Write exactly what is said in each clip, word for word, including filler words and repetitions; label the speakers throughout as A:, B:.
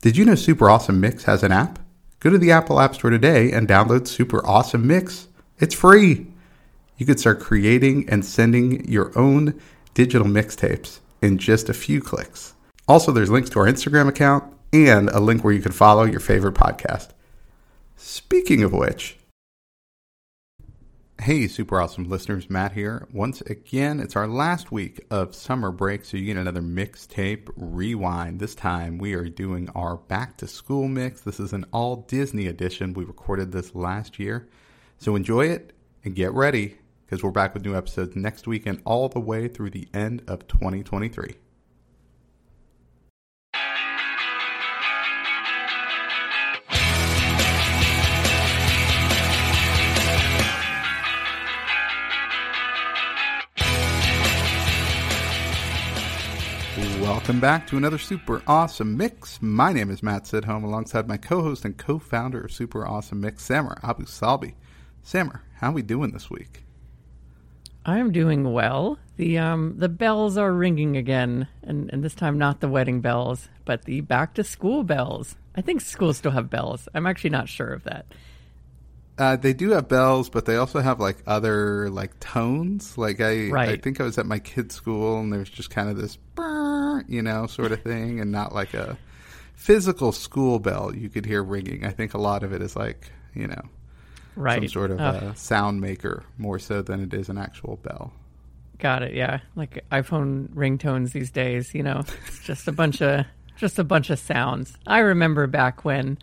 A: Did you know Super Awesome Mix has an app? Go to the Apple App Store today and download Super Awesome Mix. It's free. You could start creating and sending your own digital mixtapes in just a few clicks. Also, there's links to our Instagram account and a link where you can follow your favorite podcast. Speaking of which, hey, Super Awesome listeners, Matt here. Once again, it's our last week of summer break, so you get another mixtape rewind. This time, we are doing our back to school mix. This is an all Disney edition. We recorded this last year, so enjoy it and get ready, because we're back with new episodes next week and all the way through the end of twenty twenty-three. Welcome back to another Super Awesome Mix. My name is Matt Sidholm, alongside my co-host and co-founder of Super Awesome Mix, Samer Abu Salbi. Samer, how are we doing this week?
B: I am doing well. The um the bells are ringing again, and, and this time not the wedding bells, but the back to school bells. I think schools still have bells. I'm actually not sure of that.
A: Uh, they do have bells, but they also have like other like tones. Like I,
B: right.
A: I think I was at my kid's school, and there's just kind of this, brr, you know, sort of thing, and not like a physical school bell you could hear ringing. I think a lot of it is like, you know,
B: right.
A: some sort of
B: uh,
A: a sound maker more so than it is an actual bell.
B: Got it. Yeah, like iPhone ringtones these days. You know, it's just a bunch of just a bunch of sounds. I remember back when.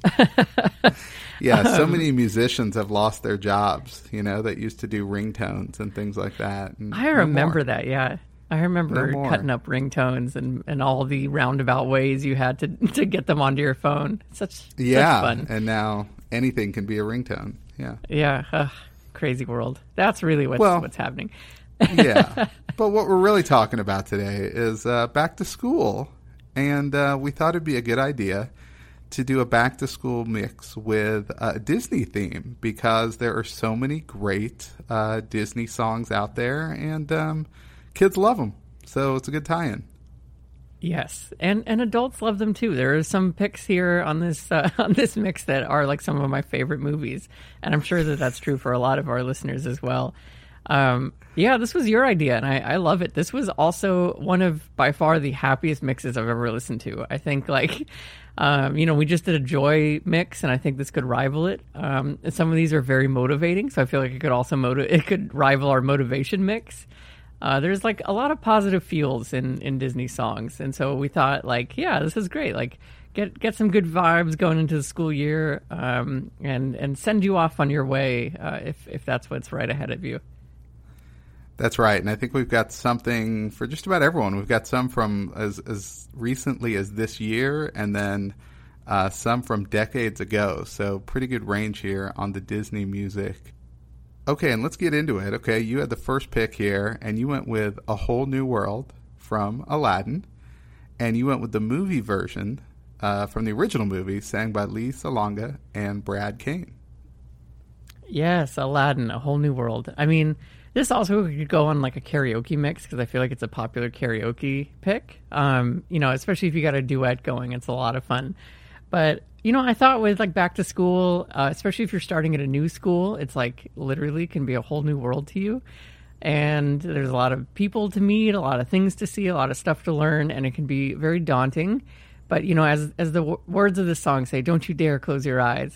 A: Yeah, so
B: um,
A: many musicians have lost their jobs, you know, that used to do ringtones and things like that. And
B: I remember no that, yeah. I remember
A: no
B: cutting up ringtones and, and all the roundabout ways you had to to get them onto your phone. Such,
A: yeah,
B: such fun.
A: And now anything can be a ringtone. Yeah.
B: Yeah, ugh, crazy world. That's really what's,
A: well,
B: what's happening.
A: Yeah, but what we're really talking about today is uh, back to school. And uh, we thought it'd be a good idea to do a back-to-school mix with a Disney theme, because there are so many great uh, Disney songs out there, and um, kids love them. So it's a good tie-in.
B: Yes, and and adults love them too. There are some picks here on this uh, on this mix that are like some of my favorite movies, and I'm sure that that's true for a lot of our listeners as well. Um, yeah, this was your idea, and I, I love it. This was also one of, by far, the happiest mixes I've ever listened to. I think, like, um, you know, we just did a joy mix, and I think this could rival it. Um, and some of these are very motivating, so I feel like it could also motiv- it could rival our motivation mix. Uh, there's, like, a lot of positive feels in, in Disney songs, and so we thought, like, yeah, this is great. Like, get get some good vibes going into the school year, um, and, and send you off on your way uh, if if that's what's right ahead of you.
A: That's right, and I think we've got something for just about everyone. We've got some from as as recently as this year, and then uh, some from decades ago. So pretty good range here on the Disney music. Okay, and let's get into it. Okay, you had the first pick here, and you went with A Whole New World from Aladdin, and you went with the movie version uh, from the original movie, sang by Lee Salonga and Brad Kane.
B: Yes, Aladdin, A Whole New World. I mean, this also could go on like a karaoke mix, because I feel like it's a popular karaoke pick. Um, you know, especially if you got a duet going, it's a lot of fun. But, you know, I thought with like back to school, uh, especially if you're starting at a new school, it's like literally can be a whole new world to you. And there's a lot of people to meet, a lot of things to see, a lot of stuff to learn, and it can be very daunting. But, you know, as as the w- words of the song say, don't you dare close your eyes.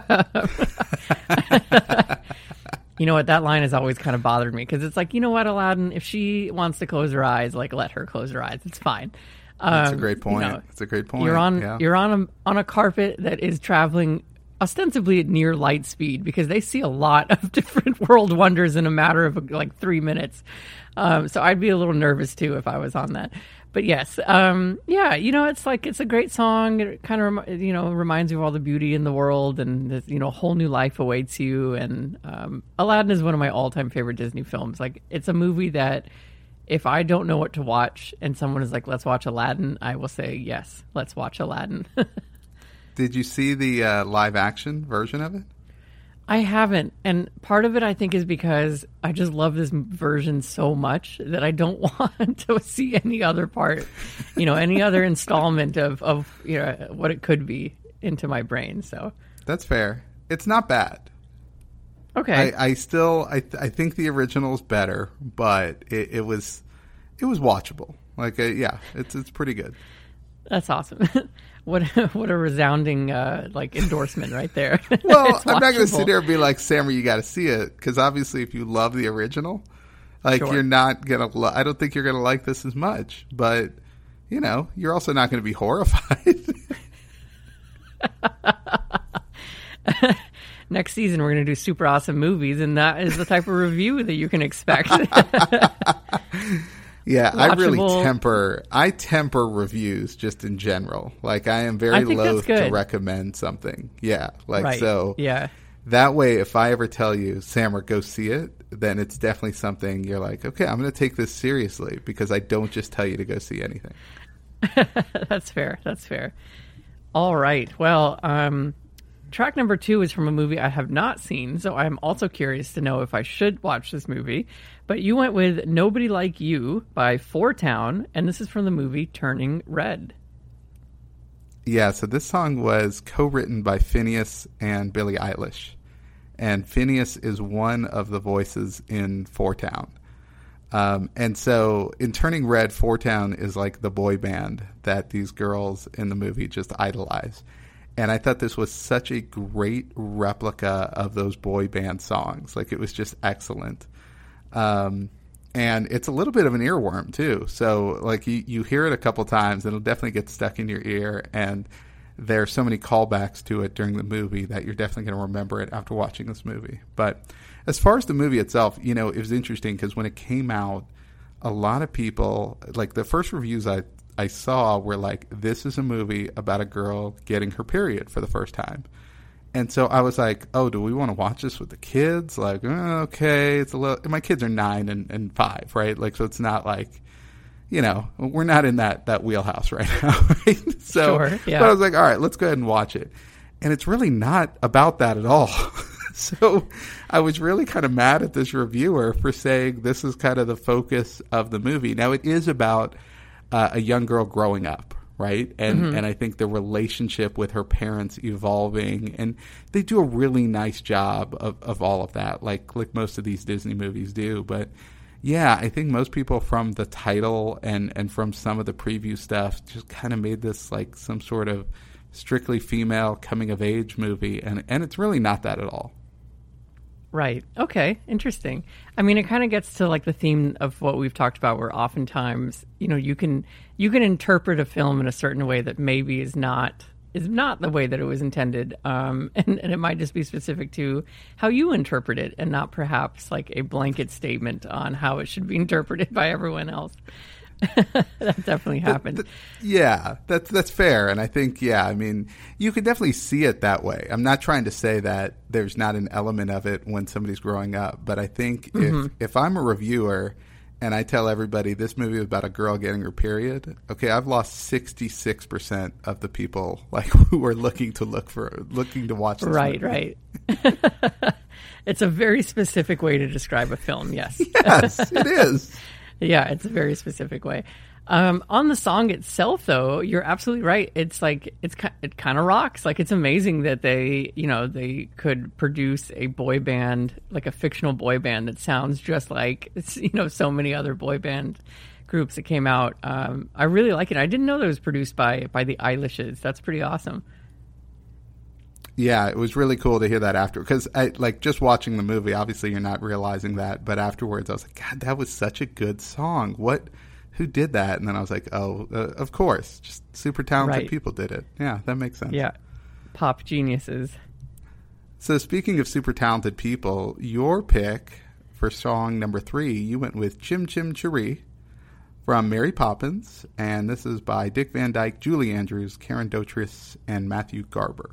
B: You know what? That line has always kind of bothered me, because it's like, you know what, Aladdin, if she wants to close her eyes, like, let her close her eyes. It's fine. Um,
A: That's a great point.
B: You know,
A: That's a great point.
B: You're on
A: yeah.
B: you're on a on a carpet that is traveling ostensibly at near light speed, because they see a lot of different world wonders in a matter of like three minutes. Um, so I'd be a little nervous too if I was on that. But yes, um, yeah, you know, it's like, it's a great song. It kind of, you know, reminds you of all the beauty in the world, and, this, you know, a whole new life awaits you. And um, Aladdin is one of my all-time favorite Disney films. Like, it's a movie that if I don't know what to watch and someone is like, let's watch Aladdin, I will say, yes, let's watch Aladdin.
A: Did you see the uh, live action version of it?
B: I haven't. And part of it, I think, is because I just love this version so much that I don't want to see any other part, you know, any other installment of, of you know, what it could be into my brain. So
A: that's fair. It's not bad.
B: Okay.
A: I, I still, I, I think the original's better, but it, it was, it was watchable. Like, uh, yeah, it's, it's pretty good.
B: That's awesome. What what a resounding uh, like endorsement right there.
A: Well, I'm not going to sit there and be like, Sammer, you got to see it, because obviously, if you love the original, like sure. you're not gonna. Lo- I don't think you're gonna like this as much. But you know, you're also not going to be horrified.
B: Next season, we're going to do super awesome movies, and that is the type of review that you can expect.
A: Yeah, watchable. I really temper, I temper reviews just in general. Like, I am very
B: I
A: loath to recommend something. Yeah, like,
B: right.
A: so
B: yeah.
A: that way, if I ever tell you, Sammer, go see it, then it's definitely something you're like, okay, I'm going to take this seriously, because I don't just tell you to go see anything.
B: That's fair. That's fair. All right. Well, um, track number two is from a movie I have not seen, so I'm also curious to know if I should watch this movie. But you went with Nobody Like You by Four Town, and this is from the movie Turning Red.
A: Yeah, so this song was co-written by Phineas and Billie Eilish. And Phineas is one of the voices in Four Town. Um, and so in Turning Red, Four Town is like the boy band that these girls in the movie just idolize. And I thought this was such a great replica of those boy band songs. Like, it was just excellent. Um, and it's a little bit of an earworm too. So like you, you hear it a couple times and it'll definitely get stuck in your ear. And there are so many callbacks to it during the movie that you're definitely going to remember it after watching this movie. But as far as the movie itself, you know, it was interesting because when it came out, a lot of people, like the first reviews I, I saw were like, this is a movie about a girl getting her period for the first time. And so I was like, oh, do we want to watch this with the kids? Like, oh, okay, it's a little, my kids are nine and, and five, right? Like, so it's not like, you know, we're not in that, that wheelhouse right now, right? So,
B: sure, yeah.
A: But I was like, all right, let's go ahead and watch it. And it's really not about that at all. So I was really kind of mad at this reviewer for saying this is kind of the focus of the movie. Now, it is about uh, a young girl growing up. Right. And mm-hmm. and I think the relationship with her parents evolving, and they do a really nice job of, of all of that, like like most of these Disney movies do. But yeah, I think most people from the title and, and from some of the preview stuff just kind of made this like some sort of strictly female coming of age movie. And, and it's really not that at all.
B: Right. Okay. Interesting. I mean, it kind of gets to like the theme of what we've talked about, where oftentimes, you know, you can you can interpret a film in a certain way that maybe is not is not the way that it was intended, um, and, and it might just be specific to how you interpret it, and not perhaps like a blanket statement on how it should be interpreted by everyone else. That definitely happens.
A: That, that, yeah, that's that's fair, and I think yeah, I mean, you could definitely see it that way. I'm not trying to say that there's not an element of it when somebody's growing up, but I think mm-hmm. if if I'm a reviewer and I tell everybody this movie is about a girl getting her period, okay, I've lost sixty-six percent of the people like who are looking to look for looking to watch this
B: right,
A: movie.
B: Right. It's a very specific way to describe a film. Yes,
A: yes, it is.
B: Yeah, it's a very specific way. Um, on the song itself, though, you're absolutely right. It's like it's it kind of rocks. Like, it's amazing that they, you know, they could produce a boy band, like a fictional boy band that sounds just like, you know, so many other boy band groups that came out. Um, I really like it. I didn't know that it was produced by by the Eilishes. That's pretty awesome.
A: Yeah, it was really cool to hear that after, because I like just watching the movie. Obviously, you're not realizing that, but afterwards, I was like, God, that was such a good song. What, who did that? And then I was like, oh, uh, of course, just super talented
B: right.
A: people did it. Yeah, that makes sense.
B: Yeah, pop geniuses.
A: So speaking of super talented people, your pick for song number three, you went with Chim Chim Cheree from Mary Poppins, and this is by Dick Van Dyke, Julie Andrews, Karen Dotrice, and Matthew Garber.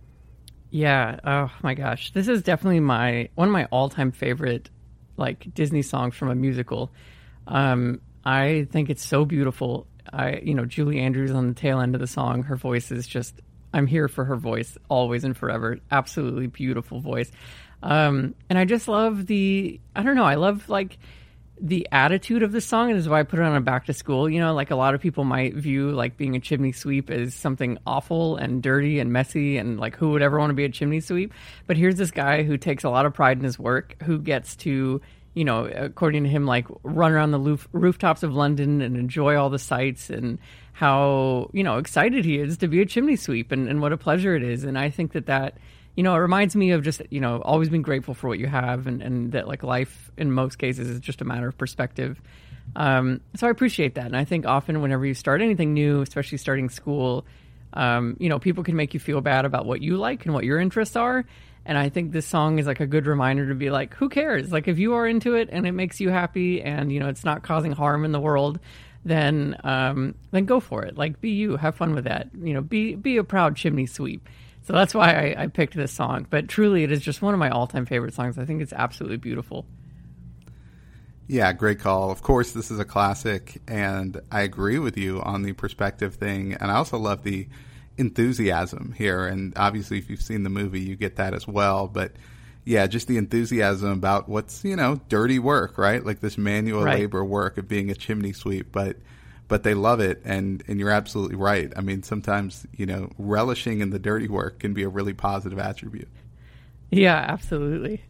B: Yeah. Oh my gosh. This is definitely my one of my all-time favorite like Disney songs from a musical. Um, I think it's so beautiful. I, you know, Julie Andrews on the tail end of the song, her voice is just I'm here for her voice always and forever. Absolutely beautiful voice. Um, and I just love the, I don't know, I love like the attitude of the song. And this is why I put it on a back to school. You know, like a lot of people might view like being a chimney sweep as something awful and dirty and messy, and like who would ever want to be a chimney sweep? But here's this guy who takes a lot of pride in his work, who gets to, you know, according to him, like run around the roof, rooftops of London and enjoy all the sights, and how, you know, excited he is to be a chimney sweep, and, and what a pleasure it is. And I think that that, you know, it reminds me of just, you know, always being grateful for what you have, and, and that like life in most cases is just a matter of perspective. Um, so I appreciate that. And I think often whenever you start anything new, especially starting school, um, you know, people can make you feel bad about what you like and what your interests are. And I think this song is like a good reminder to be like, who cares? Like if you are into it and it makes you happy and, you know, it's not causing harm in the world, then um, then go for it. Like be you, have fun with that. You know, be be a proud chimney sweep. So that's why I, I picked this song. But truly, it is just one of my all-time favorite songs. I think it's absolutely beautiful.
A: Yeah, great call. Of course, this is a classic, and I agree with you on the perspective thing. And I also love the enthusiasm here. And obviously, if you've seen the movie, you get that as well. But yeah, just the enthusiasm about what's, you know, dirty work, right? Like this manual
B: right.
A: labor work of being a chimney sweep. But but they love it, and, and you're absolutely right. I mean, sometimes, you know, relishing in the dirty work can be a really positive attribute.
B: Yeah, absolutely.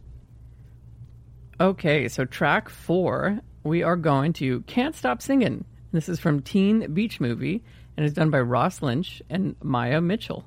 B: Okay, so track four, we are going to Can't Stop Singing. This is from Teen Beach Movie, and it's done by Ross Lynch and Maya Mitchell.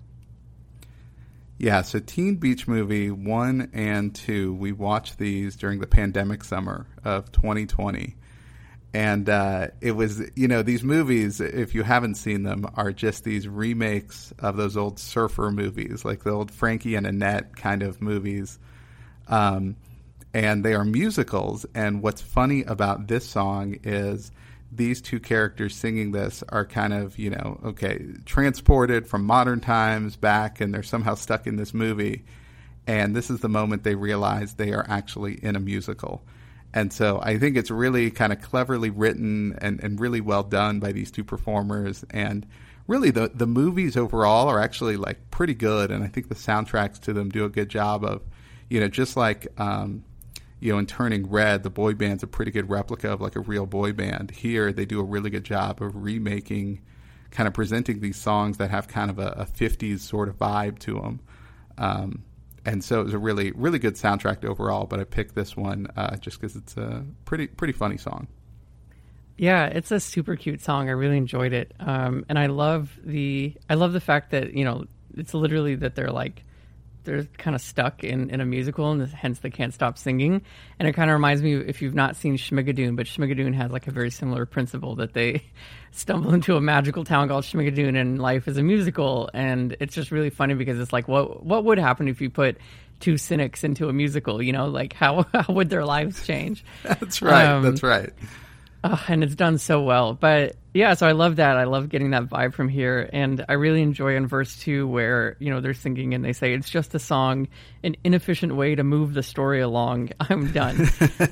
A: Yeah, so Teen Beach Movie one and two, we watched these during the pandemic summer of twenty twenty. And uh, it was, you know, these movies, if you haven't seen them, are just these remakes of those old surfer movies, like the old Frankie and Annette kind of movies. Um, and they are musicals. And what's funny about this song is these two characters singing this are kind of, you know, okay, transported from modern times back, and they're somehow stuck in this movie. And this is the moment they realize they are actually in a musical. And so I think it's really kind of cleverly written and, and really well done by these two performers. And really the, the movies overall are actually like pretty good. And I think the soundtracks to them do a good job of, you know, just like, um, you know, in Turning Red, the boy band's a pretty good replica of like a real boy band. Here they do a really good job of remaking, kind of presenting these songs that have kind of a, a fifties sort of vibe to them. Um, And so it was a really, really good soundtrack overall, but I picked this one uh, just because it's a pretty, pretty funny song.
B: Yeah, it's a super cute song. I really enjoyed it, um, and I love the, I love the fact that, you know, it's literally that they're like, they're kind of stuck in, in a musical, and hence they can't stop singing. And it kind of reminds me, if you've not seen Schmigadoon, but Schmigadoon has like a very similar principle that they stumble into a magical town called Schmigadoon, and life is a musical. And it's just really funny because it's like, what what would happen if you put two cynics into a musical? You know, like how, how would their lives change?
A: That's right. Um, that's right.
B: Uh, and it's done so well. But yeah, so I love that. I love getting that vibe from here. And I really enjoy in verse two where, you know, they're singing and they say, it's just a song, an inefficient way to move the story along. I'm done.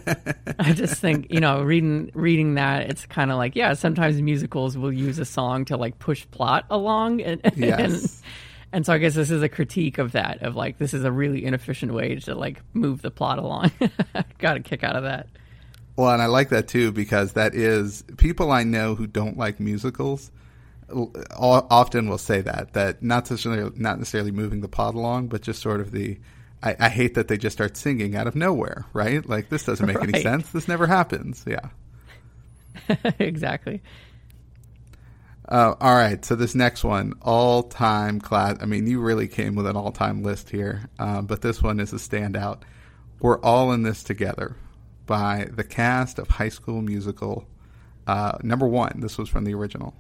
B: I just think, you know, reading reading that, it's kind of like, yeah, sometimes musicals will use a song to like push plot along. And,
A: yes.
B: and, and so I guess this is a critique of that, of like, this is a really inefficient way to like move the plot along. Got a kick out of that.
A: Well, and I like that too, because that is, people I know who don't like musicals often will say that, that not necessarily, not necessarily moving the plot along, but just sort of the, I, I hate that they just start singing out of nowhere, right? Like, this doesn't make right. any sense. This never happens. Yeah.
B: Exactly.
A: Uh, all right. So this next one, all-time class. I mean, you really came with an all-time list here, um, but this one is a standout. We're All in This Together, by the cast of High School Musical. Uh, number one, this was from the original.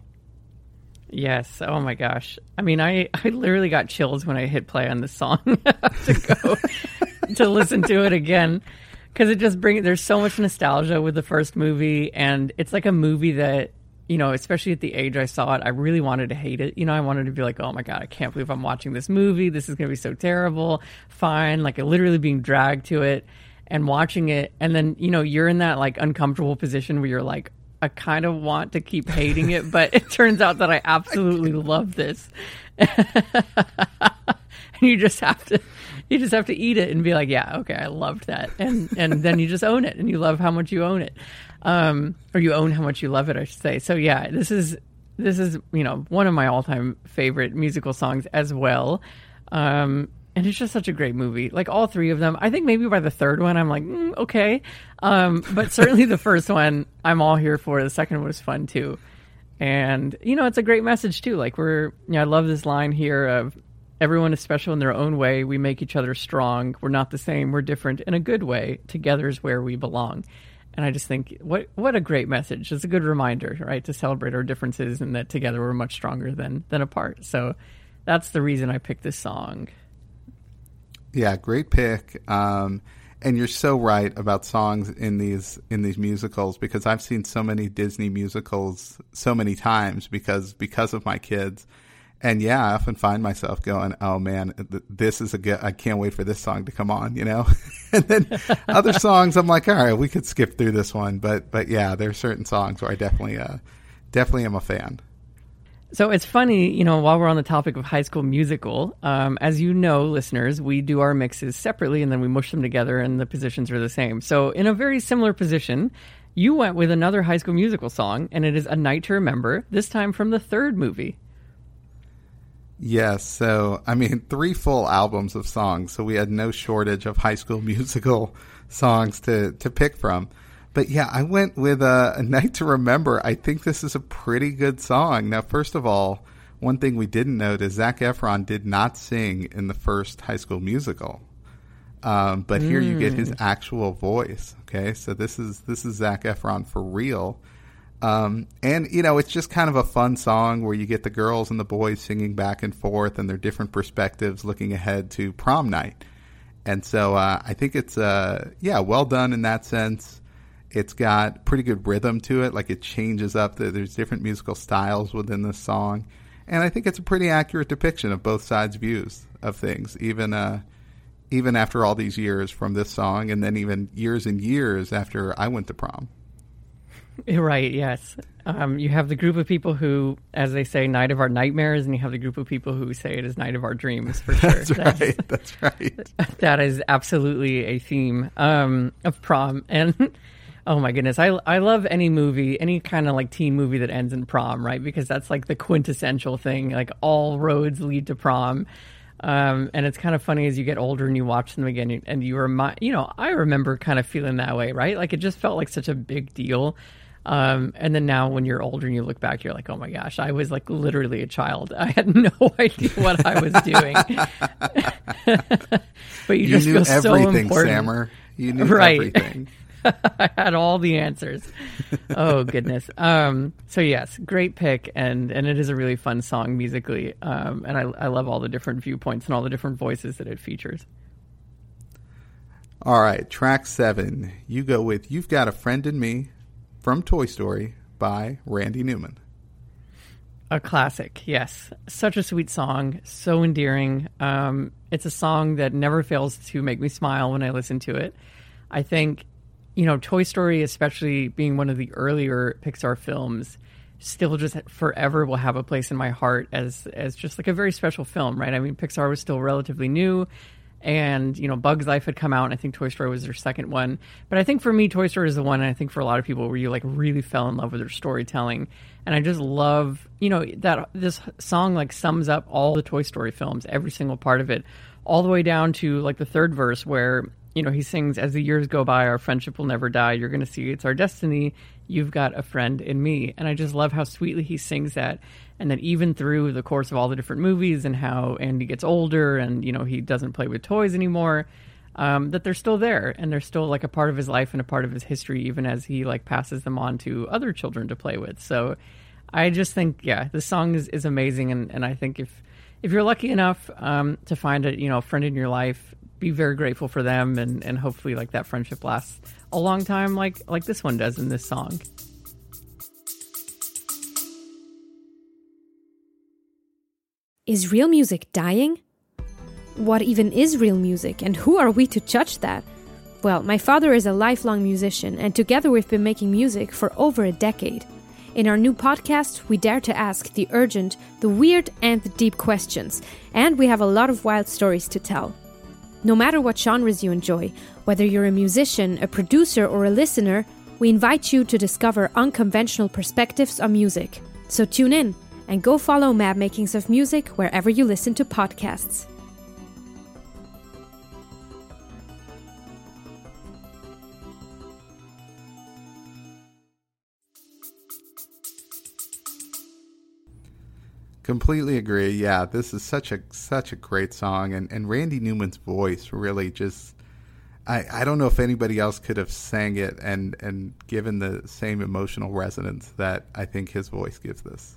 B: Yes. Oh my gosh. I mean, I, I literally got chills when I hit play on this song to go to listen to it again. Because it just brings, there's so much nostalgia with the first movie. And it's like a movie that, you know, especially at the age I saw it, I really wanted to hate it. You know, I wanted to be like, oh my God, I can't believe I'm watching this movie. This is going to be so terrible. Fine. Like, literally being dragged to it. And watching it, and then, you know, you're in that, like, uncomfortable position where you're like, I kind of want to keep hating it, but it turns out that I absolutely love this. And you just have to, you just have to eat it and be like, yeah, okay, I loved that. And, and then you just own it and you love how much you own it. Um, or you own how much you love it, I should say. So yeah, this is, this is, you know, one of my all time favorite musical songs as well. Um, and it's just such a great movie. Like all three of them. I think maybe by the third one, I'm like, mm, okay. Um, but certainly the first one, I'm all here for. The second one was fun too. And, you know, it's a great message too. Like we're, you know, I love this line here of everyone is special in their own way. We make each other strong. We're not the same. We're different in a good way. Together is where we belong. And I just think, what what a great message. It's a good reminder, right, to celebrate our differences and that together we're much stronger than than apart. So that's the reason I picked this song.
A: Yeah, great pick. Um, and you're so right about songs in these in these musicals, because I've seen so many Disney musicals so many times because because of my kids. And yeah, I often find myself going, oh man, this is a good, I can't wait for this song to come on, you know? And then other songs, I'm like, all right, we could skip through this one. But, but yeah, there are certain songs where I definitely, uh, definitely am a fan.
B: So it's funny, you know, while we're on the topic of High School Musical, um, as you know, listeners, we do our mixes separately and then we mush them together and the positions are the same. So in a very similar position, you went with another High School Musical song, and it is A Night to Remember, this time from the third movie.
A: Yes, so, I mean, three full albums of songs, so we had no shortage of High School Musical songs to, to pick from. But yeah, I went with a, a Night to Remember. I think this is a pretty good song. Now, first of all, one thing we didn't note is Zac Efron did not sing in the first High School Musical. Um, but mm. here you get his actual voice, okay? So this is this is Zac Efron for real. Um, and, you know, it's just kind of a fun song where you get the girls and the boys singing back and forth and their different perspectives looking ahead to prom night. And so uh, I think it's, uh, yeah, well done in that sense. It's got pretty good rhythm to it. Like it changes up. The, there's different musical styles within this song. And I think it's a pretty accurate depiction of both sides' views of things, even uh, even after all these years from this song, and then even years and years after I went to prom.
B: Right, yes. Um, you have the group of people who, as they say, night of our nightmares, and you have the group of people who say it is night of our dreams, for sure.
A: That's right, that's, that's right.
B: That is absolutely a theme um, of prom. And, oh my goodness, I, I love any movie, any kind of like teen movie that ends in prom, right? Because that's like the quintessential thing. Like all roads lead to prom. Um, and it's kind of funny as you get older and you watch them again, and you remind, you know, I remember kind of feeling that way, right? Like it just felt like such a big deal. Um, and then now when you're older and you look back, you're like, oh my gosh, I was like literally a child. I had no idea what I was doing. But you,
A: you
B: just
A: knew
B: feel so
A: everything,
B: important.
A: Sammer. You knew
B: right.
A: everything.
B: I had all the answers. Oh goodness. Um, so yes, great pick, and and it is a really fun song musically. Um, and I I love all the different viewpoints and all the different voices that it features.
A: All right, track seven. You go with "You've Got a Friend in Me" from Toy Story by Randy Newman.
B: A classic, yes. Such a sweet song, so endearing. Um, it's a song that never fails to make me smile when I listen to it. I think, you know, Toy Story, especially being one of the earlier Pixar films, still just forever will have a place in my heart as as just like a very special film, right? I mean, Pixar was still relatively new, and, you know, Bug's Life had come out, and I think Toy Story was their second one. But I think for me, Toy Story is the one, and I think for a lot of people, where you like really fell in love with their storytelling. And I just love, you know, that this song like sums up all the Toy Story films, every single part of it, all the way down to like the third verse where, you know, he sings, "As the years go by, our friendship will never die. You're going to see it's our destiny. You've got a friend in me." And I just love how sweetly he sings that. And that even through the course of all the different movies and how Andy gets older and, you know, he doesn't play with toys anymore, um, that they're still there and they're still like a part of his life and a part of his history, even as he like passes them on to other children to play with. So I just think, yeah, the song is, is amazing. And, and I think if, if you're lucky enough um, to find a, you know, a friend in your life, be very grateful for them, and, and hopefully like that friendship lasts a long time like like this one does in this song.
C: Is real music dying? What even is real music, and who are we to judge that? Well, my father is a lifelong musician, and together we've been making music for over a decade. In our new podcast, we dare to ask the urgent, the weird, and the deep questions, and we have a lot of wild stories to tell. No matter what genres you enjoy, whether you're a musician, a producer, or a listener, we invite you to discover unconventional perspectives on music. So tune in and go follow Mad Makings of Music wherever you listen to podcasts.
A: Completely agree. Yeah, this is such a such a great song, and, and Randy Newman's voice really just I, I don't know if anybody else could have sang it and, and given the same emotional resonance that I think his voice gives this.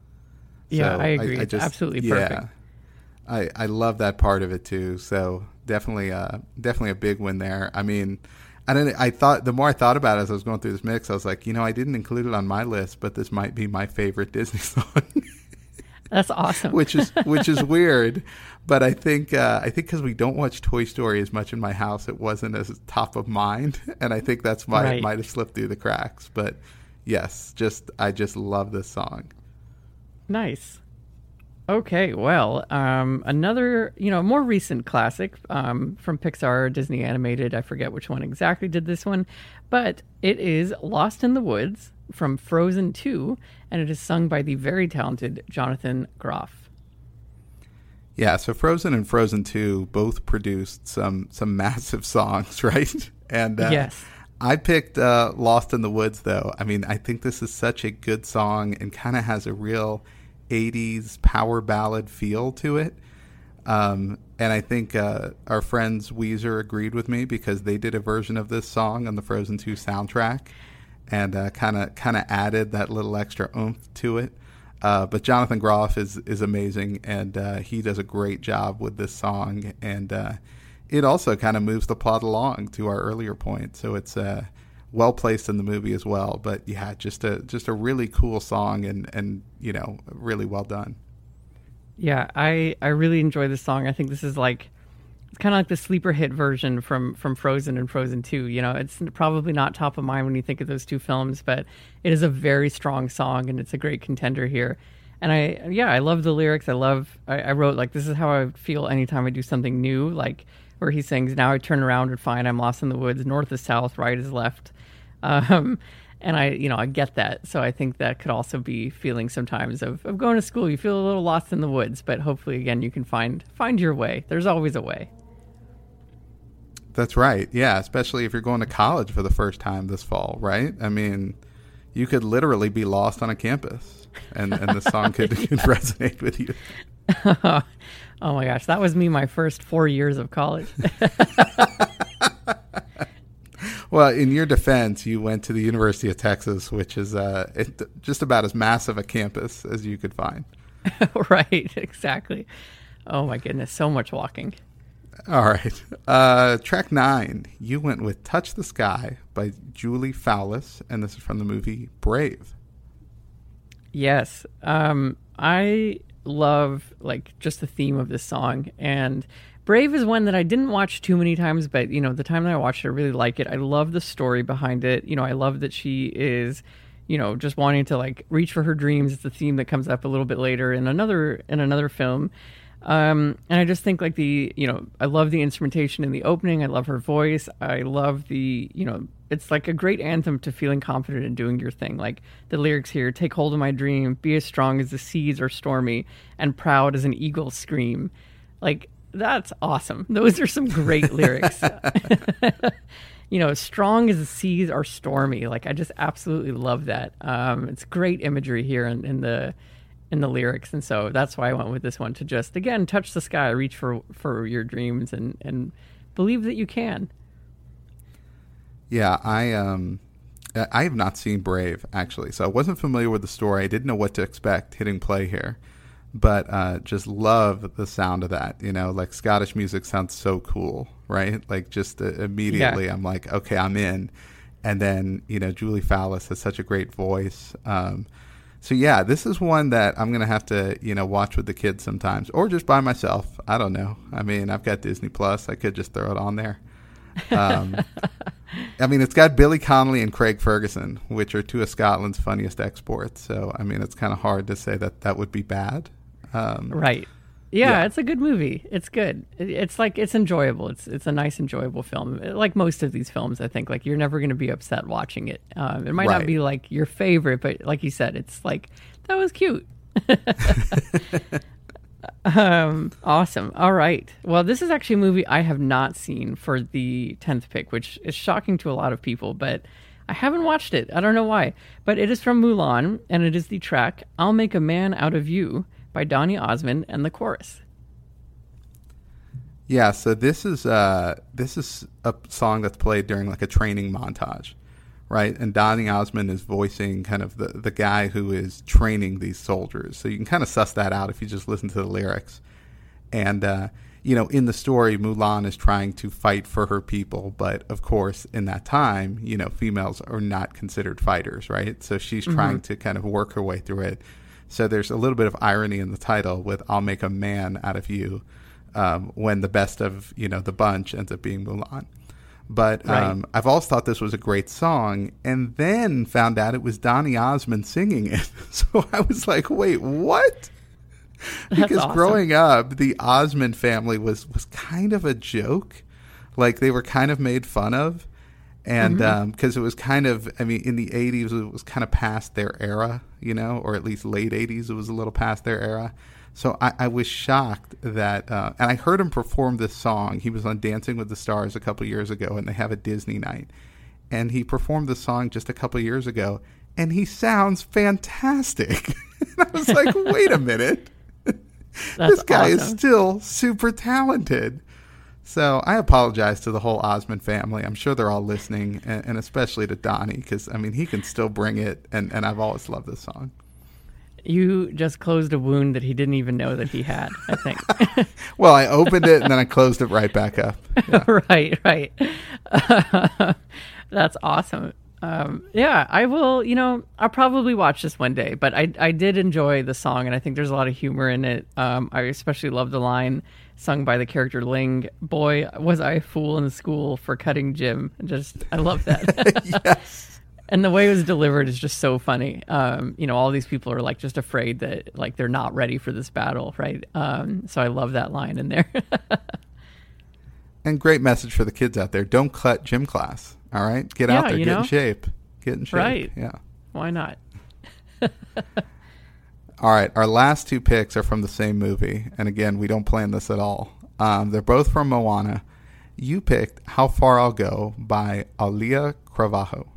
B: Yeah,
A: so
B: I agree.
A: I, I
B: it's
A: just,
B: absolutely
A: yeah,
B: perfect.
A: I, I love that part of it too. So definitely uh definitely a big win there. I mean, I don't I thought the more I thought about it as I was going through this mix, I was like, you know, I didn't include it on my list, but this might be my favorite Disney song.
B: That's awesome.
A: which is which is weird, but I think uh, I think because we don't watch Toy Story as much in my house, it wasn't as top of mind, and I think that's why
B: Right.
A: it might have slipped through the cracks. But yes, just I just love this song.
B: Nice. Okay, well, um, another, you know, more recent classic um, from Pixar, Disney Animated. I forget which one exactly did this one, but it is Lost in the Woods from Frozen two, and it is sung by the very talented Jonathan Groff.
A: Yeah, so Frozen and Frozen two both produced some some massive songs, right? And uh,
B: Yes.
A: I picked uh, Lost in the Woods, though. I mean, I think this is such a good song and kind of has a real eighties power ballad feel to it. Um, and I think uh, our friends Weezer agreed with me because they did a version of this song on the Frozen two soundtrack and kind of kind of added that little extra oomph to it. Uh, but Jonathan Groff is, is amazing, and uh, he does a great job with this song. And uh, it also kind of moves the plot along to our earlier point. So it's uh, well placed in the movie as well. But yeah, just a just a really cool song, and, and you know, really well done.
B: Yeah, I, I really enjoy this song. I think this is like, it's kind of like the sleeper hit version from, from Frozen and Frozen two. You know, it's probably not top of mind when you think of those two films, but it is a very strong song, and it's a great contender here. And I, yeah, I love the lyrics. I love, I, I wrote, like, this is how I feel anytime I do something new, like where he sings, now I turn around and find I'm lost in the woods, north is south, right is left. Um, and I, you know, I get that. So I think that could also be feeling sometimes of, of going to school. You feel a little lost in the woods, but hopefully, again, you can find find your way. There's always a way.
A: That's right. Yeah, especially if you're going to college for the first time this fall, right? I mean, you could literally be lost on a campus, and, and the song could, could resonate with you.
B: Oh my gosh, that was me my first four years of college.
A: Well, in your defense, you went to the University of Texas, which is uh, it, just about as massive a campus as you could find.
B: Right, exactly. Oh my goodness, so much walking.
A: All right. Uh, track nine, you went with Touch the Sky by Julie Fowlis, and this is from the movie Brave.
B: Yes. Um, I love like just the theme of this song, and Brave is one that I didn't watch too many times, but you know, the time that I watched it, I really like it. I love the story behind it. You know, I love that she is, you know, just wanting to like reach for her dreams. It's a theme that comes up a little bit later in another in another film. Um, and I just think like the, you know, I love the instrumentation in the opening. I love her voice. I love the, you know, it's like a great anthem to feeling confident in doing your thing. Like the lyrics here, take hold of my dream, be as strong as the seas are stormy, and proud as an eagle scream. Like, that's awesome. Those are some great lyrics. You know, strong as the seas are stormy. Like, I just absolutely love that. Um, it's great imagery here in, in the in the lyrics, and so that's why I went with this one, to just again touch the sky, reach for for your dreams, and and believe that you can.
A: Yeah, I um, I have not seen Brave actually, so I wasn't familiar with the story. I didn't know what to expect hitting play here, but uh, just love the sound of that. You know, like Scottish music sounds so cool, right? Like just uh, immediately, yeah. I'm like, okay, I'm in. And then you know, Julie Fowlis has such a great voice. Um, So yeah, this is one that I'm going to have to, you know, watch with the kids sometimes, or just by myself. I don't know. I mean, I've got Disney Plus. I could just throw it on there. Um, I mean, it's got Billy Connolly and Craig Ferguson, which are two of Scotland's funniest exports. So, I mean, it's kind of hard to say that that would be bad. Um,
B: right. Yeah,
A: yeah,
B: it's a good movie. It's good. It- It's like, it's enjoyable. It's it's a nice, enjoyable film. Like most of these films, I think, like you're never going to be upset watching it. Um, it might
A: Right.
B: not be like your favorite, but like you said, it's like, that was cute. um, awesome. All right. Well, this is actually a movie I have not seen for the tenth pick, which is shocking to a lot of people, but I haven't watched it. I don't know why. But it is from Mulan, and it is the track I'll Make a Man Out of You by Donny Osmond and the chorus.
A: Yeah, so this is uh, this is a song that's played during like a training montage, right? And Donny Osmond is voicing kind of the, the guy who is training these soldiers. So you can kind of suss that out if you just listen to the lyrics. And, uh, you know, in the story, Mulan is trying to fight for her people. But, of course, in that time, you know, females are not considered fighters, right? So she's
B: Mm-hmm.
A: trying to kind of work her way through it. So there's a little bit of irony in the title with I'll make a man out of you um, when the best of, you know, the bunch ends up being Mulan. But um,
B: Right.
A: I've always thought this was a great song, and then found out it was Donny Osmond singing it. So I was like, wait, what?
B: That's
A: Because
B: awesome.
A: growing up, the Osmond family was, was kind of a joke. Like, they were kind of made fun of. And because
B: Mm-hmm.
A: um, it was kind of, I mean, in the eighties, it was kind of past their era, you know, or at least late eighties, it was a little past their era. So I, I was shocked that, uh, and I heard him perform this song. He was on Dancing with the Stars a couple years ago, and they have a Disney night. And he performed the song just a couple years ago, and he sounds fantastic. And I was like, wait a minute.
B: That's
A: This guy is
B: awesome.
A: still super talented. So I apologize to the whole Osmond family. I'm sure they're all listening, and, and especially to Donnie, because, I mean, he can still bring it, and, and I've always loved this song.
B: You just closed a wound that he didn't even know that he had, I think.
A: Well, I opened it, and then I closed it right back up. Yeah.
B: right, right. That's awesome. Um, yeah, I will, you know, I'll probably watch this one day, but I, I did enjoy the song, and I think there's a lot of humor in it. Um, I especially love the line sung by the character Ling, "Boy, was I a fool in school for cutting Jim." Just, I love that.
A: Yes.
B: And the way it was delivered is just so funny. Um, you know, all these people are like just afraid that like they're not ready for this battle, right? Um, so I love that line in there.
A: And great message for the kids out there. Don't cut gym class, all right? Get out
B: Yeah,
A: there,
B: you
A: get
B: know?
A: in shape. Get in shape.
B: Right.
A: Yeah.
B: Why not?
A: All right, our last two picks are from the same movie. And again, we don't plan this at all. Um, they're both from Moana. You picked How Far I'll Go by Alia Cravajo.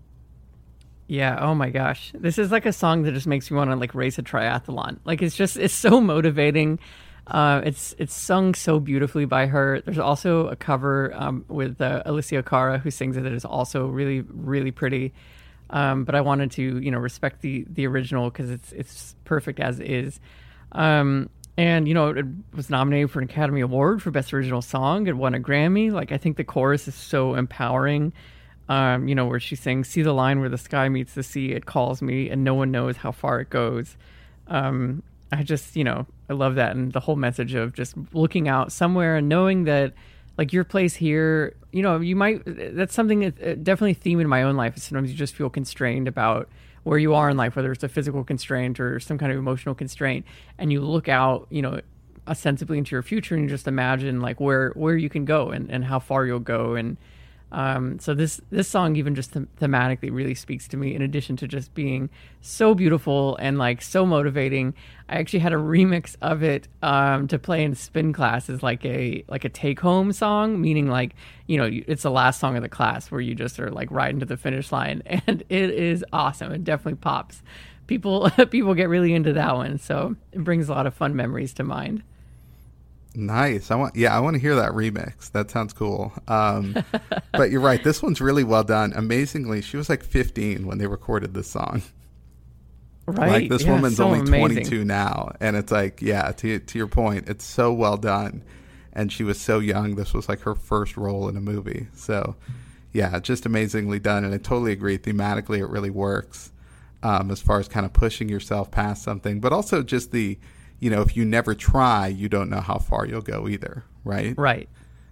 B: Yeah. Oh my gosh. This is like a song that just makes me want to like race a triathlon. Like it's just, it's so motivating. Uh, it's, it's sung so beautifully by her. There's also a cover um, with uh, Alicia Cara who sings it that is also really, really pretty. Um, but I wanted to, you know, respect the, the original because it's, it's perfect as is. Um, and, you know, it was nominated for an Academy Award for Best Original Song. It won a Grammy. Like, I think the chorus is so empowering. Um, you know, where she sings, "See the line where the sky meets the sea, it calls me, and no one knows how far it goes." Um, I just, you know, I love that. And the whole message of just looking out somewhere and knowing that, like, your place here, you know, you might, that's something that uh, definitely a theme in my own life. Sometimes you just feel constrained about where you are in life, whether it's a physical constraint or some kind of emotional constraint. And you look out, you know, ostensibly into your future and you just imagine, like, where, where you can go and, and how far you'll go. And, Um, so this, this song even just them- thematically really speaks to me in addition to just being so beautiful and like so motivating. I actually had a remix of it, um, to play in spin class as like a, like a take home song, meaning like, you know, it's the last song of the class where you just are like riding to the finish line, and it is awesome. It definitely pops. People, people get really into that one. So it brings a lot of fun memories to mind.
A: Nice. I want, yeah, I want to hear that remix. That sounds cool. Um, but you're right. This one's really well done. Amazingly, she was like fifteen when they recorded this song.
B: Right.
A: Like, this
B: Yeah,
A: woman's
B: so
A: only
B: amazing.
A: twenty-two now, and it's like, yeah, to to your point, it's so well done. And she was so young. This was like her first role in a movie. So, yeah, just amazingly done. And I totally agree. Thematically, it really works, um, as far as kind of pushing yourself past something, but also just the, you know, if you never try, you don't know how far you'll go either, right?
B: Right.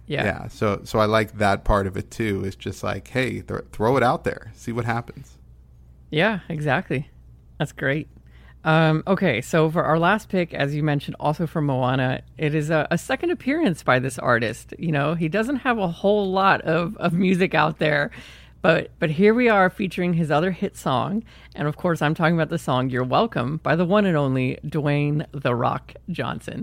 B: Yeah.
A: Yeah. So so I like that part of it too. It's just like, hey, th- throw it out there, see what happens.
B: Yeah, exactly. That's great. Um, okay, so for our last pick, as you mentioned, also from Moana, it is a, a second appearance by this artist. You know, he doesn't have a whole lot of, of music out there, but but here we are featuring his other hit song. And of course, I'm talking about the song You're Welcome by the one and only Dwayne "The Rock" Johnson.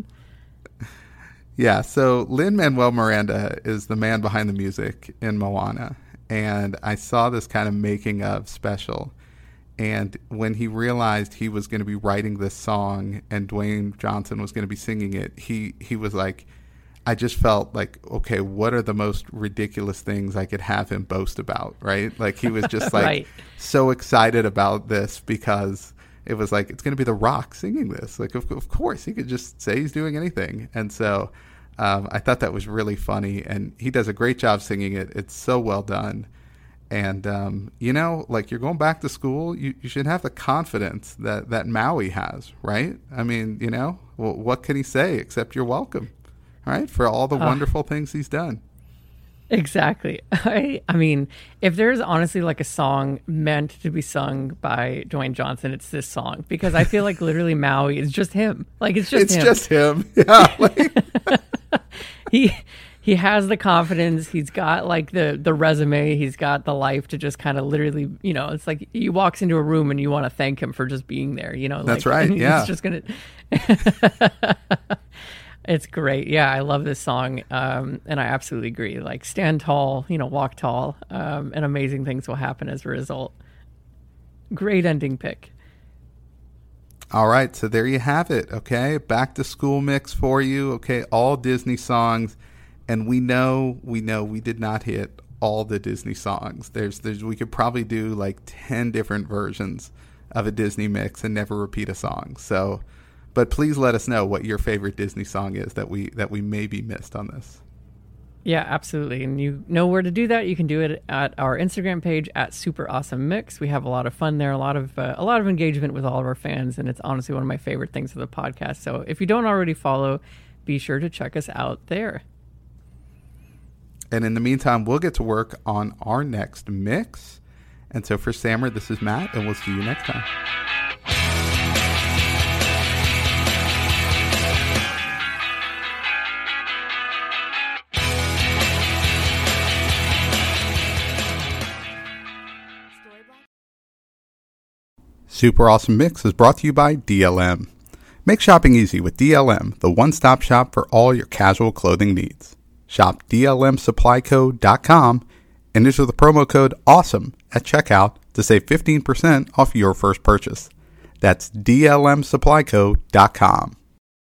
A: Yeah, so Lin-Manuel Miranda is the man behind the music in Moana. And I saw this kind of making of special. And when he realized he was going to be writing this song and Dwayne Johnson was going to be singing it, he, he was like, I just felt like, okay, what are the most ridiculous things I could have him boast about, right? Like he was just like
B: right.
A: so excited about this because it was like, it's going to be The Rock singing this. Like, of, of course, he could just say he's doing anything. And so um, I thought that was really funny. And he does a great job singing it. It's so well done. And, um, you know, like you're going back to school, you, you should have the confidence that, that Maui has, right? I mean, you know, well, what can he say except you're welcome, right? For all the uh, wonderful things he's done.
B: Exactly. I, I mean, if there's honestly like a song meant to be sung by Dwayne Johnson, it's this song. Because I feel like literally Maui is just him. Like it's just
A: it's
B: him.
A: It's just him. Yeah. Like
B: he... He has the confidence. He's got like the, the resume. He's got the life to just kind of literally, you know, it's like he walks into a room and you want to thank him for just being there, you know.
A: That's
B: like,
A: right. Yeah.
B: It's just going to. It's great. Yeah. I love this song. Um, and I absolutely agree. Like stand tall, you know, walk tall, um, and amazing things will happen as a result. Great ending pick.
A: All right. So there you have it. Okay. Back to school mix for you. Okay. All Disney songs. And we know, we know we did not hit all the Disney songs. There's, there's, we could probably do like ten different versions of a Disney mix and never repeat a song. So, but please let us know what your favorite Disney song is that we, that we maybe missed on this.
B: Yeah, absolutely. And you know where to do that. You can do it at our Instagram page at Super Awesome Mix. We have a lot of fun there, a lot of, uh, a lot of engagement with all of our fans. And it's honestly one of my favorite things of the podcast. So if you don't already follow, be sure to check us out there.
A: And in the meantime, we'll get to work on our next mix. And so for Sammer, this is Matt, and we'll see you next time. Super Awesome Mix is brought to you by D L M. Make shopping easy with D L M, the one-stop shop for all your casual clothing needs. Shop D L M supply co dot com and enter the promo code AWESOME at checkout to save fifteen percent off your first purchase. That's D L M supply co dot com.